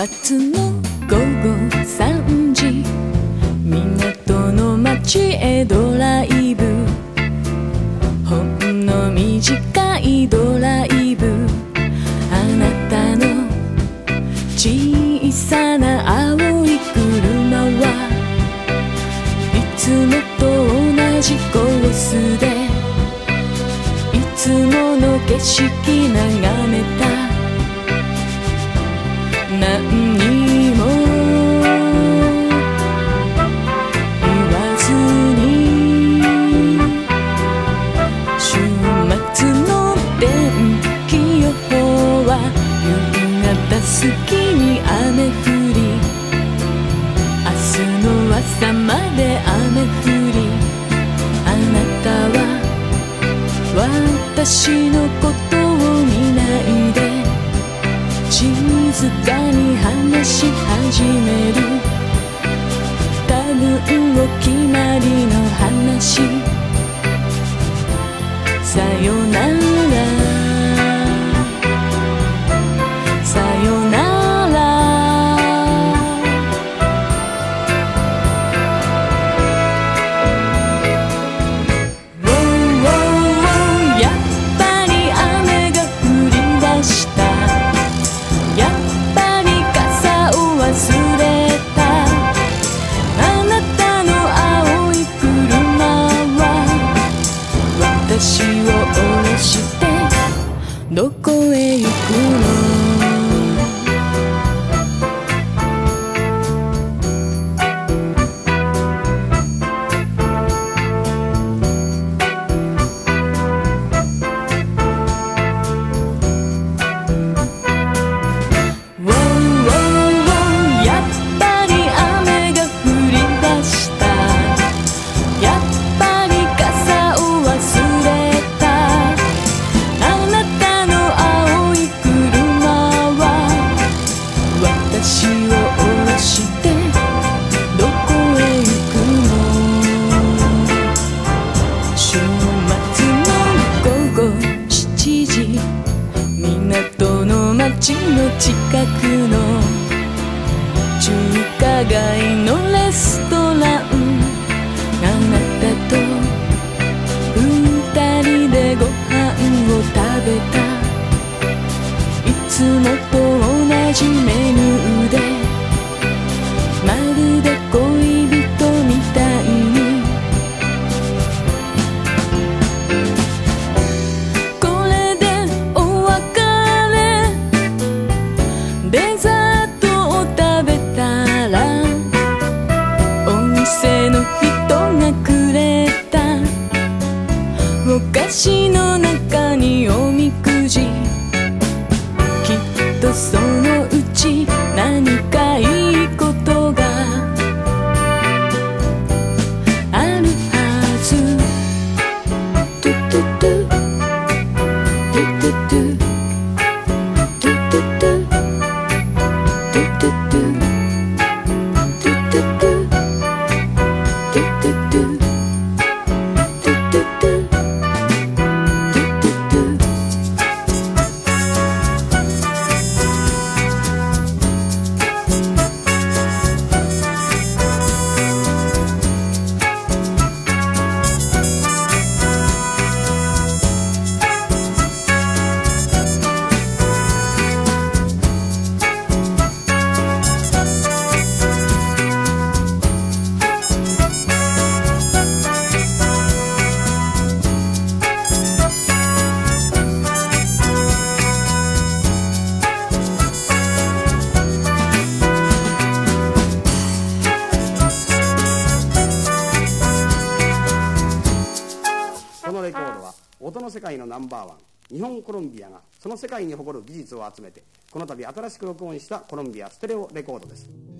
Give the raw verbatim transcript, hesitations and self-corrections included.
末の午後さんじ、港の街へドライブ、ほんの短いドライブ、あなたの小さな青い車はいつもと同じコースでいつもの景色眺めた。何にも言わずに週末の天気予報は夕方過ぎに雨降り、明日の朝まで雨降り、あなたは私のことを見ないで静かに話し始める。多分お決まりの話。さよならさよなら。ウォーウォー、やっぱり雨が降り出した。やっぱり傘を忘れた。あなたの青い車は私を降ろしてどこへ行くの。港の街の近くの中華街のレストラン、あなたと二人でご飯を食べた。いつもと同じメニューでまるで恋人みたいに。デザートを食べたらお店の人がくれたお菓子の中におみくじ、きっとそのうち何かいいことがあるはず。トゥトゥトゥトゥトゥトゥトゥトゥトゥ音の世界のナンバーワン、日本コロンビアがその世界に誇る技術を集めてこの度新しく録音したコロンビアステレオレコードです。